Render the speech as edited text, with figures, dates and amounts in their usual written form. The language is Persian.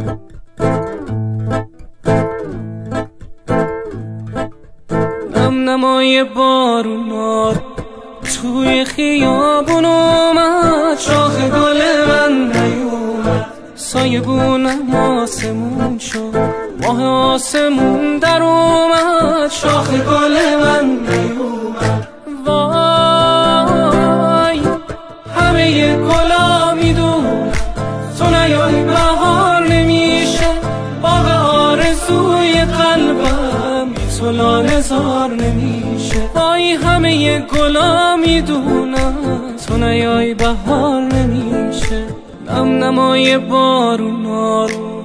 نم نمای بارونار توی خیابون اومد، شاخ گل من نیومد، سایه بونم آسمون شد، ماه آسمون در اومد، شاخ گل من نیومد. وای همه گلا میدون تو نیای بهار نمیشه، باغ آرزوی قلبم بی تو لاله زار نمیشه. وای همه گلا میدونم تو نیای بهار نمیشه. نم نمای بارون آروم